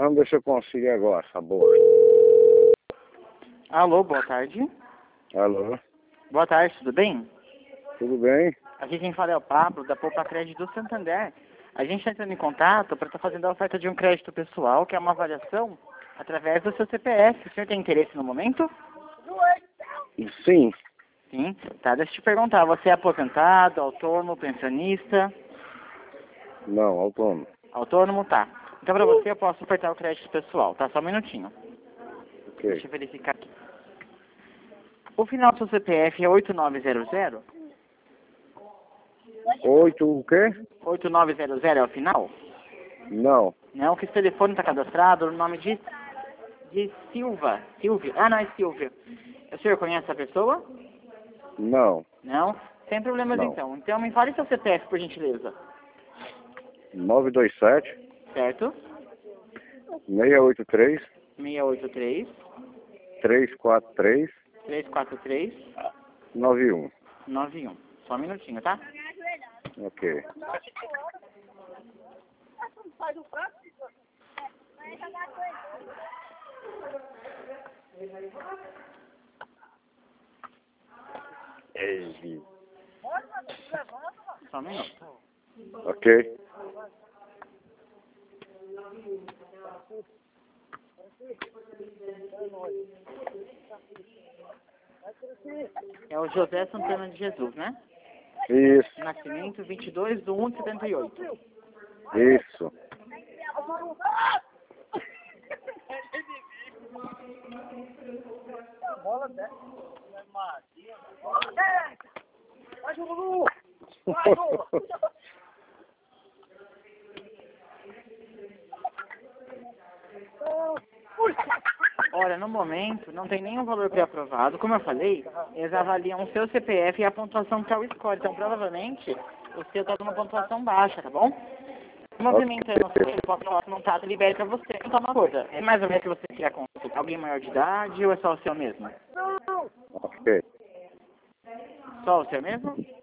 Vamos ver se eu consigo agora, essa boa. Alô, boa tarde. Alô, Boa tarde, tudo bem? tudo bem? Aqui quem fala é o Pablo, da Poupa Crédito do Santander. A gente está entrando em contato para estar fazendo a oferta de um crédito pessoal, que é uma avaliação através do seu CPF. O senhor tem interesse no momento? Sim, Sim. Tá, deixa eu te perguntar, você é aposentado, autônomo, pensionista? não, autônomo. Autônomo, tá. Então para você eu posso ofertar o crédito pessoal, tá? Só um minutinho. Ok. Deixa eu verificar aqui. O final do seu CPF é 8900? 8 o quê? 8900 é o final? Não, Não, que esse telefone está cadastrado no nome de Silva. Silvia. Ah, não, é Silvia. O senhor conhece essa pessoa? não, Não? Sem problemas não. então. Então me fale seu CPF, por gentileza. 927 Certo? 683 683 343 343 91. 91. Só um minutinho, tá? Ok. Ei, Só um minuto. ok. É o José Santana de Jesus, né? Isso, Nascimento 22/1/78. isso. Olha, no momento não tem nenhum valor pré-aprovado. Como eu falei, eles avaliam o seu CPF e a pontuação que é o score. Então, provavelmente, o seu está numa pontuação baixa, tá bom? Movimentando o seu contato, libere para você. Então, uma coisa, é mais ou menos que você quer consultar alguém maior de idade ou é só o seu mesmo? Ok. Só o seu mesmo?